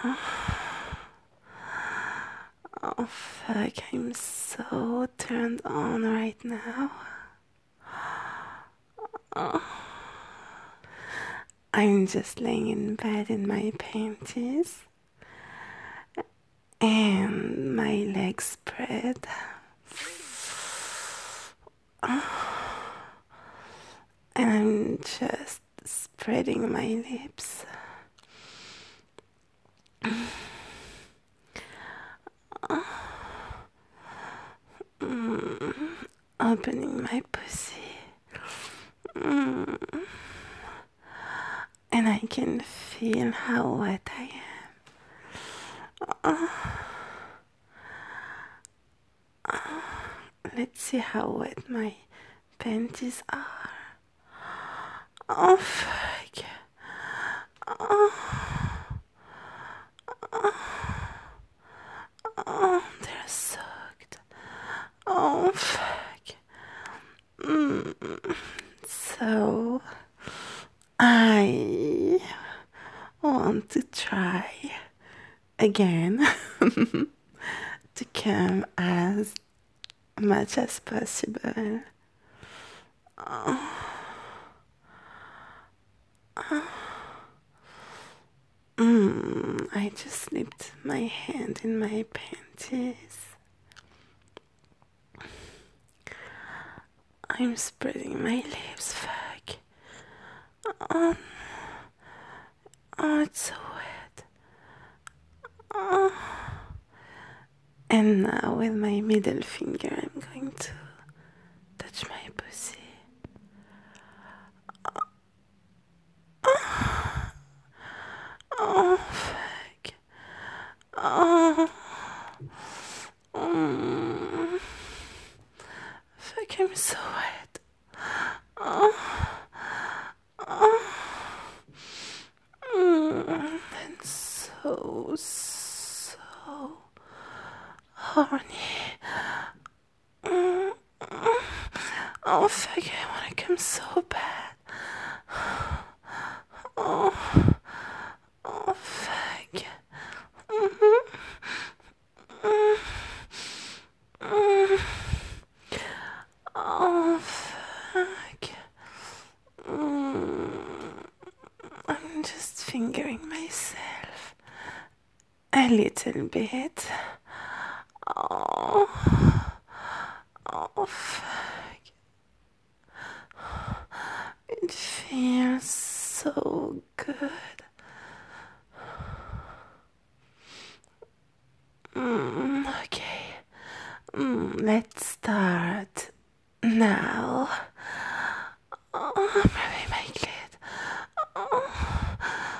Oh fuck, I'm so turned on right now. Oh, I'm just laying in bed in my panties and my legs spread. And I'm just spreading my lips. Opening my pussy. And I can feel how wet I am. Let's see how wet my panties are. Oh fuck. Oh, they're soaked. Oh fuck. So I want to try again to come as much as possible. I just slipped my hand in my panties. I'm spreading my lips. Fuck. Oh, oh, it's so wet. Oh. And now with my middle finger, I'm going to touch my pussy. Oh, fuck. Oh. Fuck, I'm so wet. Oh. And so horny. Oh, fuck, I wanna come so bad. Oh, oh, fuck. Oh, fuck. I'm just fingering myself a little bit. Oh, oh, fuck. It feels so good. Okay, let's start now. Oh, maybe my clit. Oh,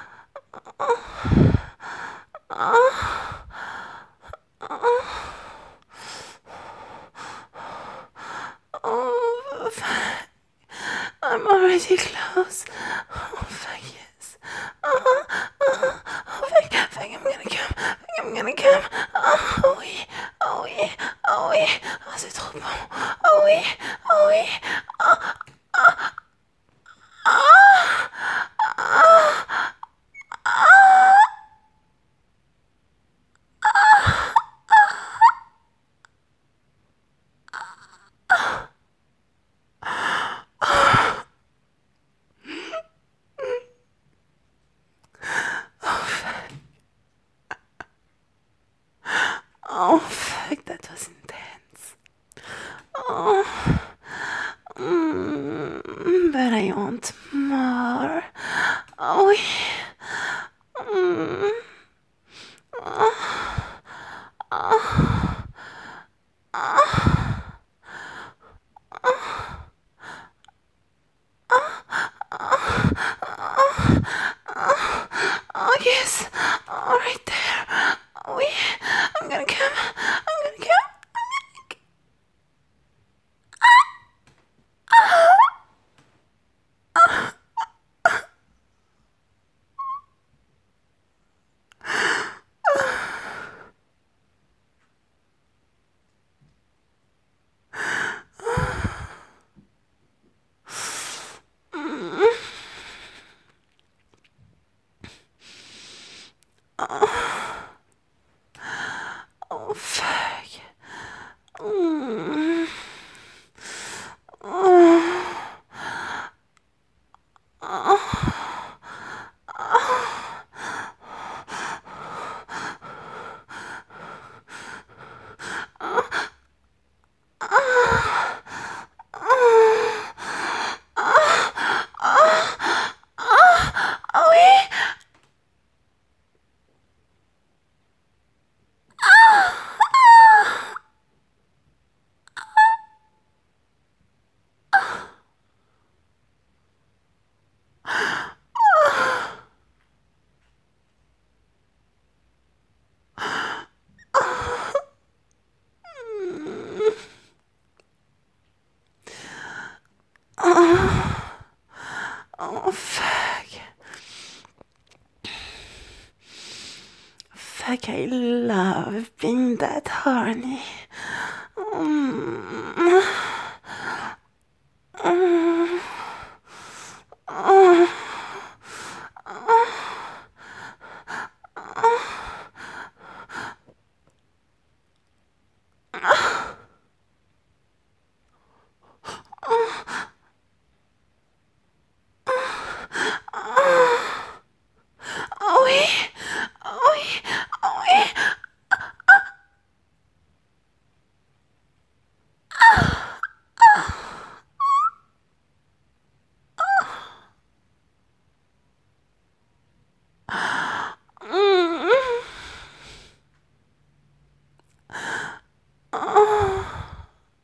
oh, fuck. I'm already close. Oh, fuck yes. Oh, oh, oh, fuck, fuck, I'm gonna come. Fuck, I'm gonna come. Oh oui, oh oui, oh oui. Oh, c'est trop bon. Oh oui, oh oui. Oh, oh, fuck, that was intense. Oh, but I want more. Oh, yeah. Oh, yes. Oh, right there. Oh, yeah. I'm gonna come. I'm gonna come. fuck, I love being that horny. Mm. Mm. Mm. Oh oui, oh oui, oh oui. Mm. Oh,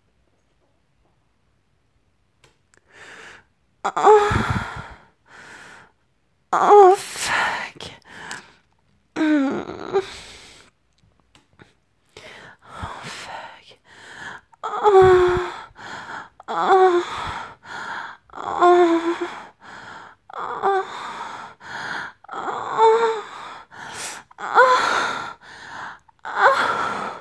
oh, oh, fuck. Mm. Oh, fuck. Oh, oh, oh, oh, oh, oh, oh,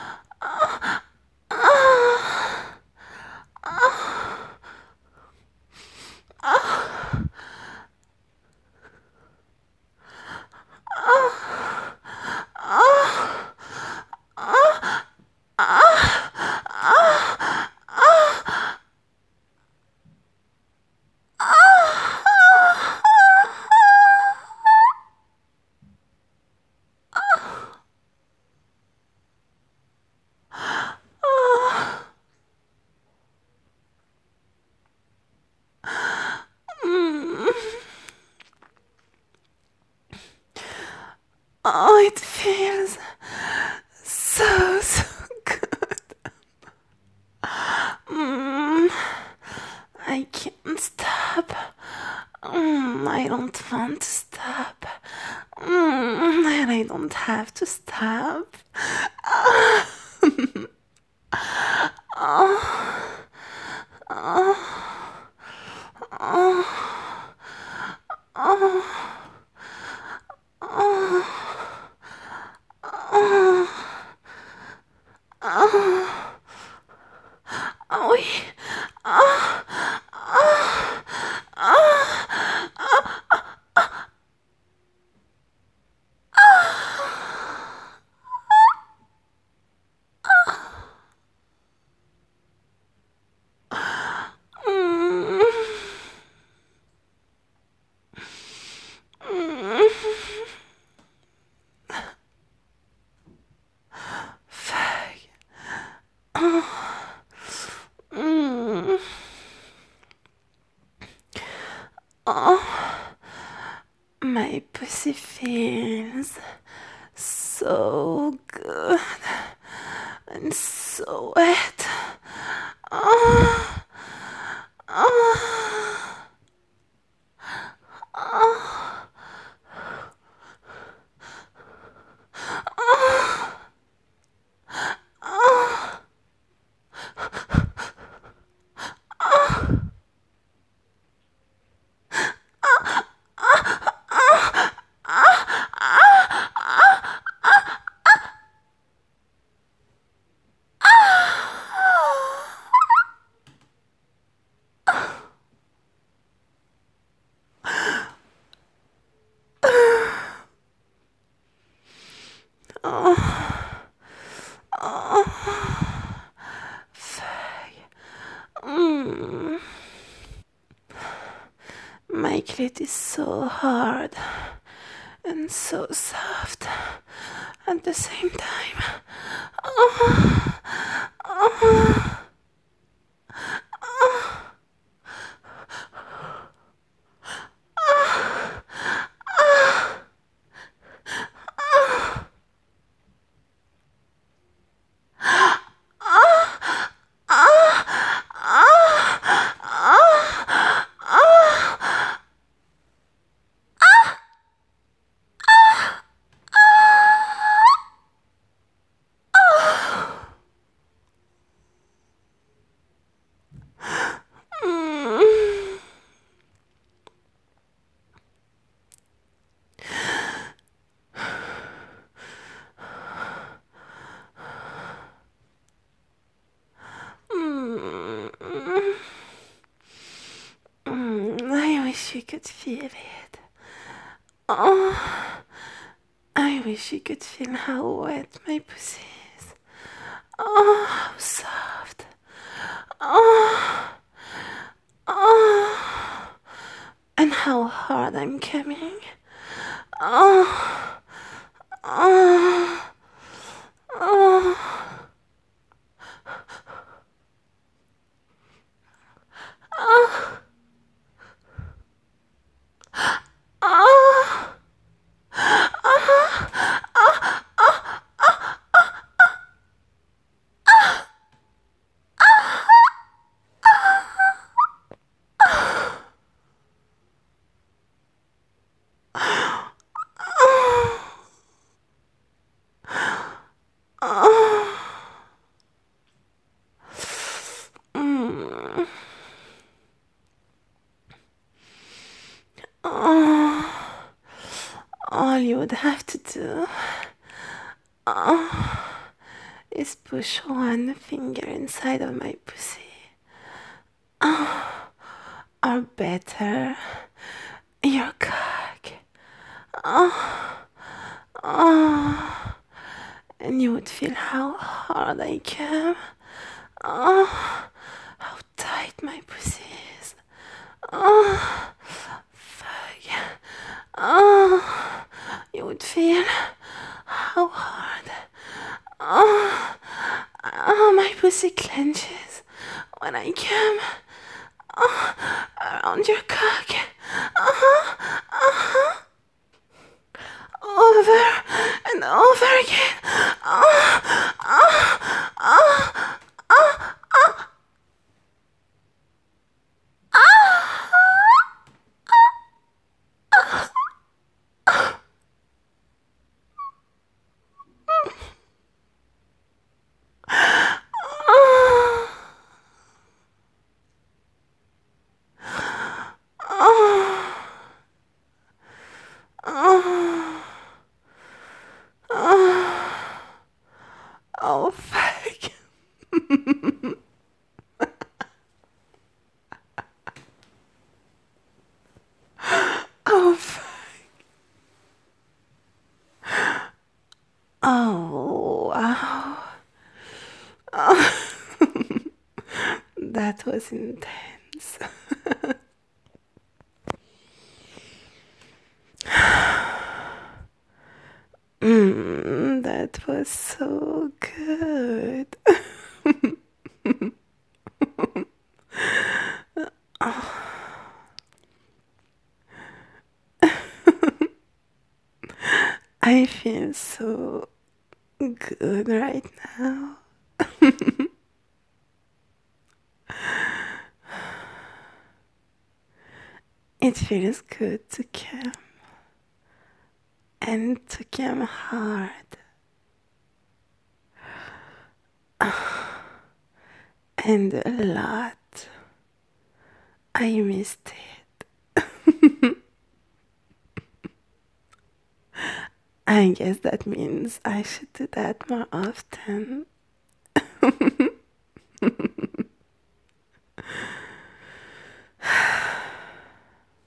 mm. Oh, it feels so good. Mm, I can't stop. I don't want to stop. And I don't have to stop. Oh, oui. Mm, mm, fuck. Mm, oh, my pussy feels so good and so wet. Oh, oh, oh, fuck. Mm. My clit is so hard and so soft at the same time. Oh, oh, you could feel it. Oh, I wish you could feel how wet my pussy is. Oh, how soft. Oh, oh, and how hard I'm coming. Oh, oh, oh, oh, oh, oh. Mm. Oh, all you would have to do is push one finger inside of my pussy. Or better, your cock. Oh, and you would feel how hard I come. Oh, how tight my pussy is. Oh, fuck. Oh, you would feel how hard. Oh, my pussy clenches when I come. Oh, around your cock. Uh-huh, uh-huh. Over and over again. Oh, oh, oh, oh, oh, oh, oh, oh, oh, oh, fuck. Oh, fuck. Oh, wow. Oh, that was intense. That was so good. I feel so good right now. It feels good to come and to come hard. And a lot. I missed it. I guess that means I should do that more often.